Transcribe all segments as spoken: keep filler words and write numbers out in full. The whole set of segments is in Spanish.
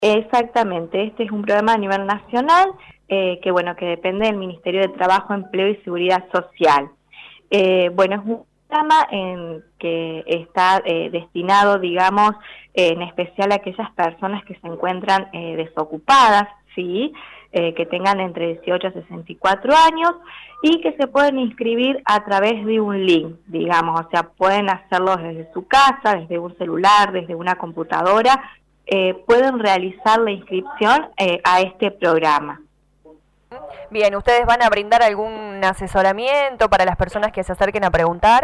Exactamente, este es un programa a nivel nacional eh, que bueno que depende del Ministerio de Trabajo, Empleo y Seguridad Social. Eh, bueno, es un programa en que está eh, destinado, digamos, eh, en especial a aquellas personas que se encuentran eh, desocupadas, ¿sí? Eh, que tengan entre dieciocho a sesenta y cuatro años y que se pueden inscribir a través de un link, digamos, o sea, pueden hacerlo desde su casa, desde un celular, desde una computadora, eh, pueden realizar la inscripción eh, a este programa. Bien, ¿ustedes van a brindar algún asesoramiento para las personas que se acerquen a preguntar?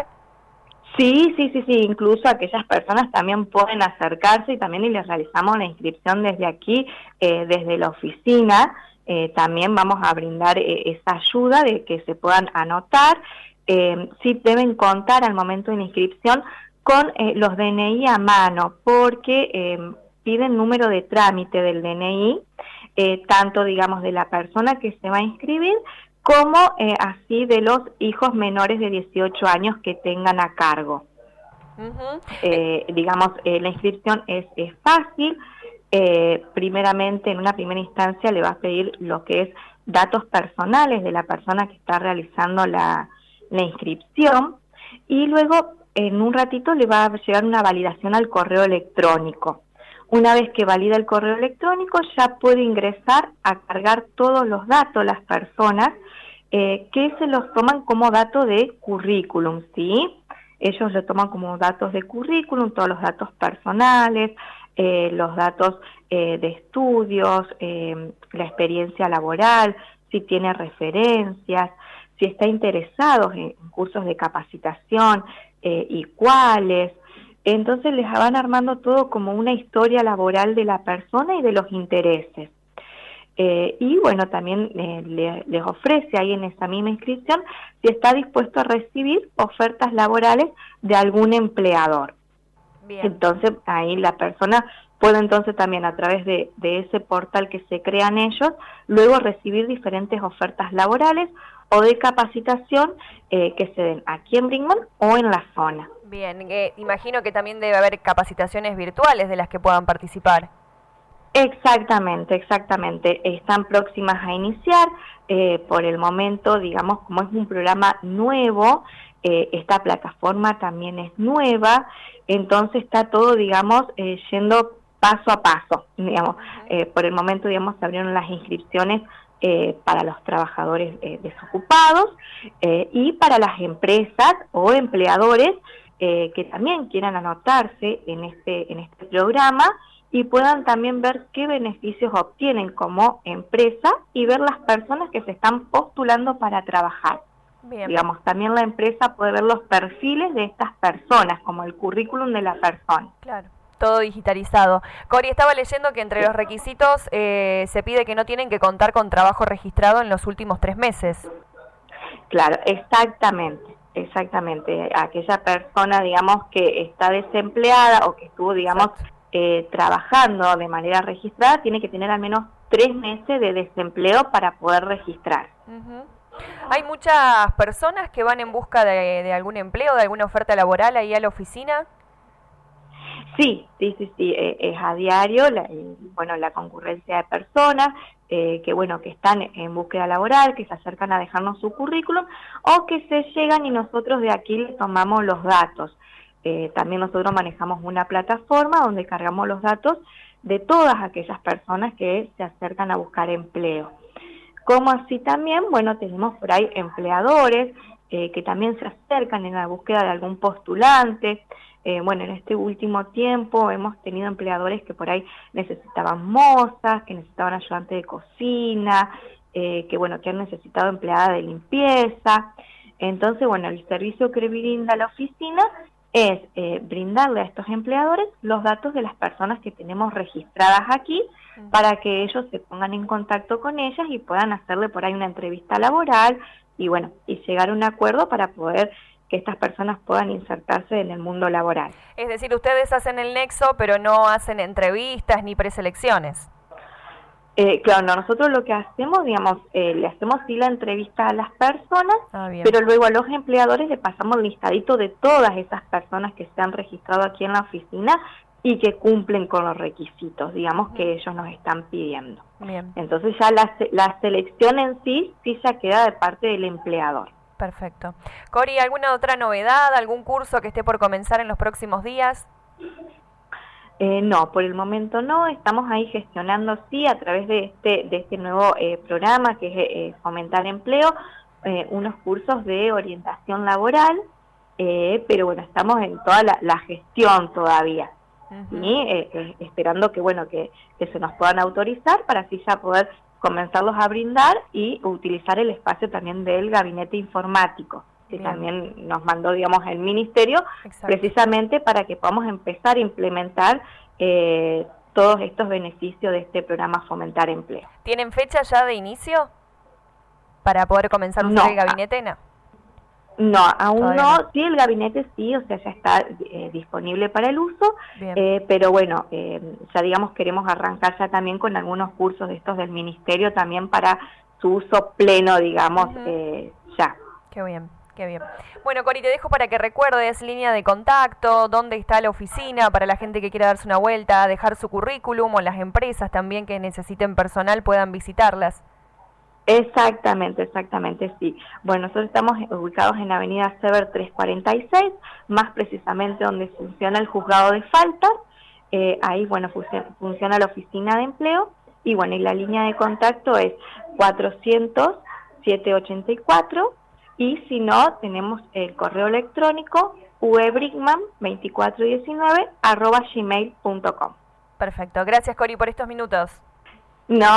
Sí, sí, sí, sí, incluso aquellas personas también pueden acercarse y también y les realizamos la inscripción desde aquí, eh, desde la oficina, eh, también vamos a brindar eh, esa ayuda de que se puedan anotar, eh, sí deben contar al momento de la inscripción con eh, los D N I a mano, porque eh, piden número de trámite del D N I, eh, tanto digamos de la persona que se va a inscribir, como eh, así de los hijos menores de dieciocho años que tengan a cargo. Uh-huh. Eh, digamos, eh, la inscripción es, es fácil, eh, primeramente en una primera instancia le va a pedir lo que es datos personales de la persona que está realizando la, la inscripción y luego en un ratito le va a llegar una validación al correo electrónico. Una vez que valida el correo electrónico ya puede ingresar a cargar todos los datos las personas eh, que se los toman como dato de currículum, ¿sí? Ellos lo toman como datos de currículum, todos los datos personales, eh, los datos eh, de estudios, eh, la experiencia laboral, si tiene referencias, si está interesado en cursos de capacitación eh, y cuáles. Entonces les van armando todo como una historia laboral de la persona y de los intereses. Eh, y bueno, también eh, le, les ofrece ahí en esa misma inscripción si está dispuesto a recibir ofertas laborales de algún empleador. Bien. Entonces ahí la persona puede entonces también a través de, de ese portal que se crean ellos, luego recibir diferentes ofertas laborales o de capacitación eh, que se den aquí en Brinkmann o en la zona. Bien, eh, imagino que también debe haber capacitaciones virtuales de las que puedan participar. Exactamente, exactamente. Están próximas a iniciar. Eh, por el momento, digamos, como es un programa nuevo, eh, esta plataforma también es nueva, entonces está todo, digamos, eh, yendo paso a paso, digamos. Uh-huh. eh, por el momento, digamos, se abrieron las inscripciones eh, para los trabajadores eh, desocupados eh, y para las empresas o empleadores eh, que también quieran anotarse en este, en este programa y puedan también ver qué beneficios obtienen como empresa y ver las personas que se están postulando para trabajar. Bien. Digamos, también la empresa puede ver los perfiles de estas personas, como el currículum de la persona. Claro, todo digitalizado. Cori, estaba leyendo que entre los requisitos eh, se pide que no tienen que contar con trabajo registrado en los últimos tres meses. Claro, exactamente. Exactamente. Aquella persona, digamos, que está desempleada o que estuvo, digamos, Exacto. Eh, trabajando de manera registrada, tiene que tener al menos tres meses de desempleo para poder registrar. Uh-huh. ¿Hay muchas personas que van en busca de, de algún empleo, de alguna oferta laboral ahí a la oficina? Sí, sí, sí, sí, eh, es a diario, la, eh, bueno, la concurrencia de personas eh, que, bueno, que están en búsqueda laboral, que se acercan a dejarnos su currículum o que se llegan y nosotros de aquí les tomamos los datos. Eh, también nosotros manejamos una plataforma donde cargamos los datos de todas aquellas personas que se acercan a buscar empleo. Como así también, bueno, tenemos por ahí empleadores eh, que también se acercan en la búsqueda de algún postulante. Eh, bueno, en este último tiempo hemos tenido empleadores que por ahí necesitaban mozas, que necesitaban ayudante de cocina, eh, que bueno, que han necesitado empleada de limpieza. Entonces, bueno, el servicio que brinda la oficina es eh, brindarle a estos empleadores los datos de las personas que tenemos registradas aquí uh-huh. para que ellos se pongan en contacto con ellas y puedan hacerle por ahí una entrevista laboral y bueno, y llegar a un acuerdo para poder que estas personas puedan insertarse en el mundo laboral. Es decir, ustedes hacen el nexo, pero no hacen entrevistas ni preselecciones. Eh, claro, no, nosotros lo que hacemos, digamos, eh, le hacemos sí la entrevista a las personas, ah, pero luego a los empleadores le pasamos el listadito de todas esas personas que se han registrado aquí en la oficina y que cumplen con los requisitos, digamos, que ellos nos están pidiendo. Bien. Entonces ya la, la selección en sí, sí ya queda de parte del empleador. Perfecto. Cori, ¿alguna otra novedad, algún curso que esté por comenzar en los próximos días? Eh, no, por el momento no, estamos ahí gestionando, sí, a través de este, de este nuevo eh, programa que es eh, Fomentar Empleo, eh, unos cursos de orientación laboral, eh, pero bueno, estamos en toda la, la gestión todavía, uh-huh. ¿sí? eh, eh, esperando que, bueno, que, que se nos puedan autorizar para así ya poder comenzarlos a brindar y utilizar el espacio también del gabinete informático, que Bien. también nos mandó, digamos, el ministerio, Exacto. precisamente para que podamos empezar a implementar eh, todos estos beneficios de este programa Fomentar Empleo. ¿Tienen fecha ya de inicio para poder comenzar a usar no, el gabinete? No, no aún Todavía no. no. Sí, el gabinete sí, o sea, ya está eh, disponible para el uso, eh, pero bueno, eh, ya digamos, queremos arrancar ya también con algunos cursos de estos del ministerio también para su uso pleno, digamos, uh-huh. eh, ya. Qué bien. Qué bien. Bueno, Cori, te dejo para que recuerdes línea de contacto, dónde está la oficina para la gente que quiera darse una vuelta, dejar su currículum, o las empresas también que necesiten personal puedan visitarlas. Exactamente, exactamente, sí. Bueno, nosotros estamos ubicados en Avenida Sever trescientos cuarenta y seis, más precisamente donde funciona el juzgado de faltas. Eh, ahí, bueno, funciona la oficina de empleo. Y bueno, y la línea de contacto es cuatrocientos, setecientos ochenta y cuatro. Y si no, tenemos el correo electrónico uebrickman veinticuatro diecinueve arroba gmail punto com. Perfecto. Gracias, Cori, por estos minutos. No.